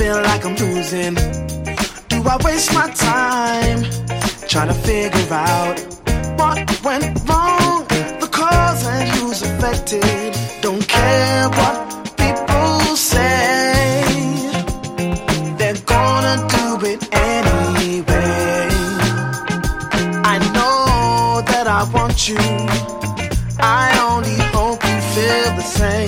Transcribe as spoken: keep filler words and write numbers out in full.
feel like I'm losing? Do I waste my time trying to figure out what went wrong? The cause and who's affected. Don't care what people say. They're gonna do it anyway. I know that I want you. I only hope you feel the same.